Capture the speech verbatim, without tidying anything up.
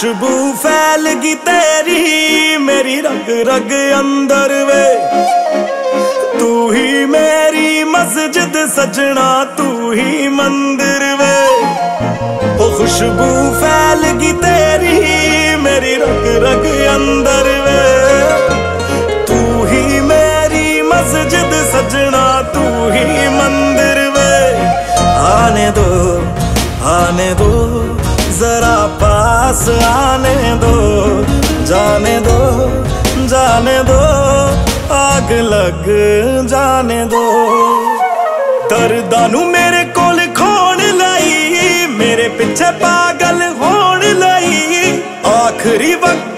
खुशबू फैल गई तेरी मेरी रग रग अंदर वे, तू ही मेरी मस्जिद सजना तू ही मंदिर वे। ओ खुशबू फैल गई तेरी मेरी रग रग अंदर वे, तू ही मेरी मस्जिद सजना तू ही मंदिर वे। आने दो आने दो जरा पास आने दो, जाने दो जाने दो आग लग जाने दो। दर्दां नू मेरे कोल खोण लाई, मेरे पिछे पागल होण लाई, आखिरी वक्त